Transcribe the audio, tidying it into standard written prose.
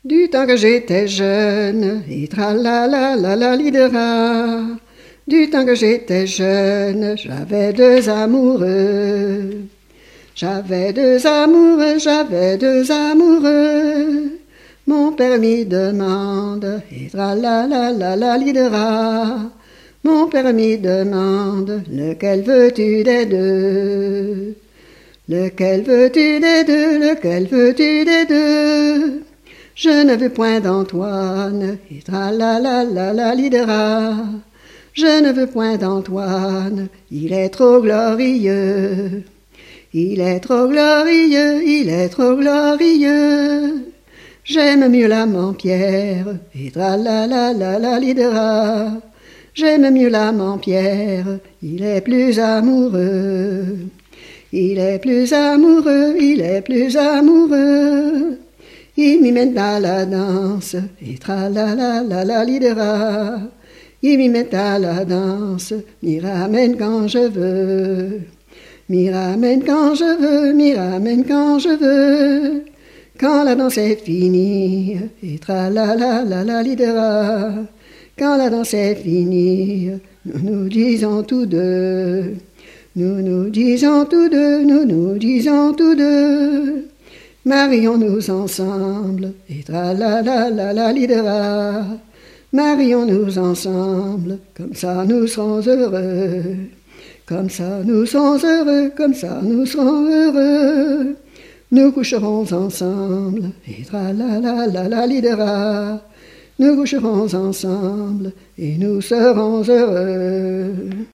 Du temps que j'étais jeune, et tra-la-la-la-la-li-de-ra. Du temps que j'étais jeune, j'avais deux amoureux. J'avais deux amoureux, j'avais deux amoureux. Mon père m'y demande, et tra-la-la-la-la-li-de-ra. Mon père m'y demande, lequel veux-tu des deux? Lequel veux-tu des deux? Lequel veux-tu des deux? Je ne veux point d'Antoine, et tra-la-la-la-la-li-de-ra. Je ne veux point d'Antoine, il est trop glorieux. Il est trop glorieux, il est trop glorieux. J'aime mieux l'amant Pierre, et tra-la-la-la-la-li-de-ra. J'aime mieux l'amant Pierre, il est plus amoureux. Il est plus amoureux, il est plus amoureux. Il m'y met à la danse, et tra-la-la-la-la-li-de-ra. Il m'y met à la danse, m'y ramène quand je veux. M'y ramène quand je veux, m'y ramène quand je veux. Quand la danse est finie, et tra-la-la-la-la-li-de-ra. Quand la danse est finie, nous disons tous deux. Nous disons tous deux, nous disons tous deux. Marions-nous ensemble, et tra-la-la-la-la-li-de-ra. Marions-nous ensemble, comme ça nous serons heureux. Comme ça nous serons heureux, comme ça nous serons heureux. Nous coucherons ensemble, et tra-la-la-la-la-li-de-ra. Nous coucherons ensemble, et nous serons heureux.